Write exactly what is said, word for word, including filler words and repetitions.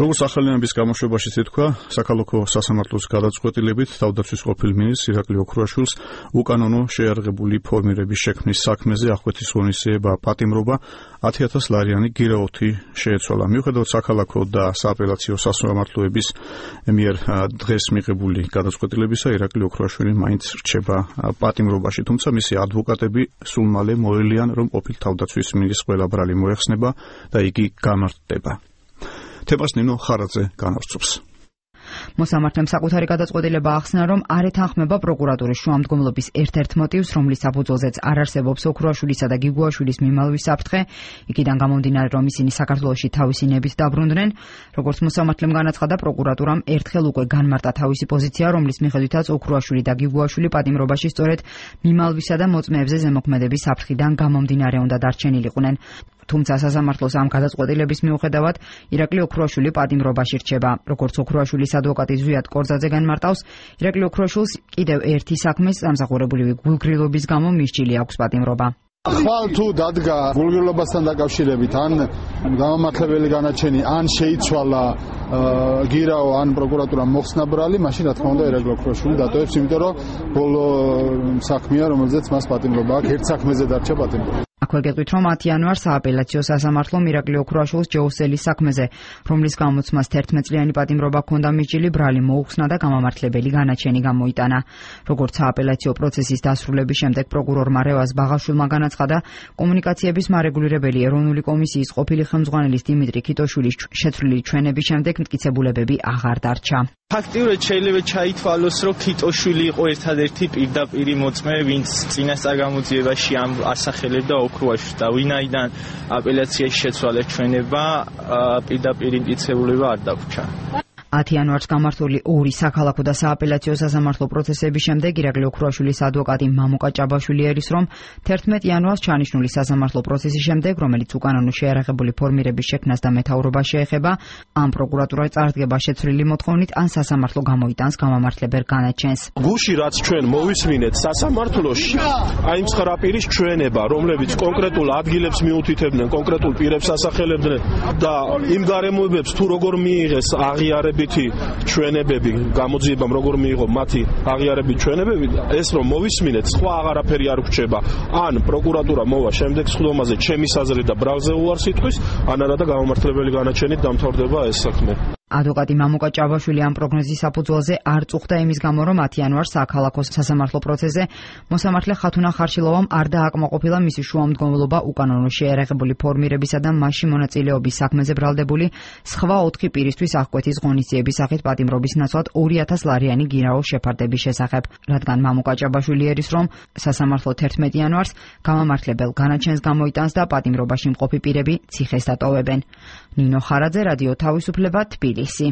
როგორც ახალიანების გამოშვებაშიც ითქვა, საქალაქო სასამართლოს გადაწყვეტილებით თავდაცვის ყოფილ მინისტრს ირაკლი ოქრუაშვილს უკანონო შეიარაღებული ფორმირების შექმნის საქმეზე აღკვეთის ღონისძიება პატიმრობა ათი ათას ლარიანი გირაოთი შეეცვალა. მიუხედავად საქალაქო და სააპელაციო სასამართლოების მიერ დღეს მიღებული გადაწყვეტილებისა, ირაკლი ოქრუაშვილი მაინც რჩება პატიმრობაში, თუმცა მისი ადვოკატები სულ მალე მოელიან, რომ ყოფილ თავდაცვის მინისტრს ყველა ბრალი მოეხსნება და იგი გამართდება. თემას ნინო ხარაძე განავრცობს. მოსამართლემ საკუთარი გადაწყვეტილება ახსნა, რომ არ ეთანხმება პროკურატურის შუამდგომლობის ერთ-ერთ მოტივს, რომლის საფუძველზეც არ არსებობს ოქრუაშვილისა და გიგუაშვილის მიმალვის საფრთხე, იქიდან გამომდინარე, რომ ისინი საქართველოში თავისი ნებით დაბრუნდნენ. როგორც მოსამართლემ განაცხადა, პროკურატურამ ერთხელ უკვე განმარტა თავისი პოზიცია, რომლის მიხედვითაც ოქრუაშვილი და გიგუაშვილი პატიმრობაში სწორედ მიმალვისა და მოწმეებზე ზემოქმედების საფრთხიდან გამომდინარე უნდა დარჩენილიყვნენ. თუმცა სასამართლოს ამ გადაწყვეტილების მიუხედავად ირაკლი ოქრუაშვილი პატიმრობაში რჩება. როგორც ოქრუაშვილის ადვოკატი ზვიად კორძაძე განმარტავს, ირაკლი ოქრუაშვილს კიდევ ერთი საქმის დამსახურებულივი გულგრილობის გამო მისჭილი აქვს პატიმრობა. ხვალ თუ დადგა გულგრილობასთან დაკავშირებით ან გამამართლებელი განაჩენი, ან შეიცვალა გირაო, ან პროკურატურამ მოხსნა ბრალი, მაშინ რა თქმა უნდა ირაკლი ოქრუაშვილი დატოვებს, იმიტომ რომ ბოლო საქმეა, რომელზეც მას პატიმრობა აქვს, ერთ საქმეზე დარჩა პატიმრობა. აქვე გეტყვით, რომ ათი იანვარს სააპელაციო სასამართლომ ირაკლი ოქრუაშვილს ჯეოსელის საქმეზე, რომლის გამოც მას თერთმეტ წლიანი პატიმრობა ჰქონდა მიჭილი, ბრალი მოუხსნა და გამამართლებელი განაჩენი გამოიტანა. როგორც სააპელაციო პროცესის დასრულების შემდეგ პროკურორმა რევაზ ბაღაშვილმა განაცხადა, კომუნიკაციების მარეგულირებელი ეროვნული კომისიის ყოფილი ხელმძღვანელის დიმიტრი ქიტოშვილის შეცვლილი ჩვენების შემდეგ მტკიცებულებები აღარ დარჩა. ფაქტიურად შეიძლება ჩაითვალოს, რომ ქიტოშვილი იყო ერთადერთი პირდაპირი მოწმე, ვინც წინასწარ გამოძიებაში ამ ასახელებდა ოქრუაშვილს და ვინაიდან აპელაციაში შეცვალეს ჩვენება, პირდაპირი მტკიცებულება არ დაგვრჩა. ათი იანვარს გამართული ორი საქალაქო და სააპელაციო სასამართლო პროცესების შემდეგ ირაკლი ოქრუაშვილის ადვოკატი მამუკა ჭაბაშვილი ერის, რომ თერთმეტ იანვარს ჩანიშნული სასამართლო პროცესის შემდეგ, რომელიც უკანონო შეიარაღებული ფორმირების შექმნას და მეთაურობას შეეხება, ან პროკურატურა წარდგება შეცვლილი მოთხოვნით, ან სასამართლო გამოიტანს გამამართლებელ განაჩენს. გუში რაც ჩვენ მოვისმინეთ სასამართლოში, აი ცხრა პირის ჩვენება, რომლებიც კონკრეტულ ადგილებს მიუთითებდნენ, კონკრეტულ პირებს ასახელებდნენ და იმ გარემოებებს თუ როგორ მიიღეს აღიარება ჩვენებები, გამოძიებამ როგორ მიიღო მათი აღიარებით ჩვენებები, ეს რომ მოვისმინეთ, სხვა აღარაფერი არ გვჭება. ან პროკურატურა მოვა შემდეგ სხდომაზე ჩემის აზრით და ბრალზე უარს იტყვის, ან არა და გამამართლებელი განაჩენით დამთავრდება ეს საქმე. ადვოკატი მამუკა ჭაბაშვილი ამ პროგნოზის საფუძველზე არ წუხდა იმის გამო, რომ ათი იანვარს საქალაქო სასამართლო პროცესზე მოსამართლე ხათუნა ხარშილოვამ არ დააკმაყოფილა მისი შუამდგომლობა უკანონო შეიარაღებული ფორმირებისა და მასში მონაწილეობის საქმეზე ბრალდებული სხვა ოთხი პირისთვის აღკვეთის ღონისძიების სახით პატიმრობის ნაცვლად ორი ათას ლარიანი გირაოს შეფარდების შესახებ, რადგან მამუკა ჭაბაშვილი ერის, რომ სასამართლო თერთმეტ იანვარს გამამართლებელ განაჩენს გამოიტანს და პატიმრობაში მყოფი პირები ციხეს დატოვებენ. ნინო ხარაძე, რადიო თავისუფლება, თბილისი.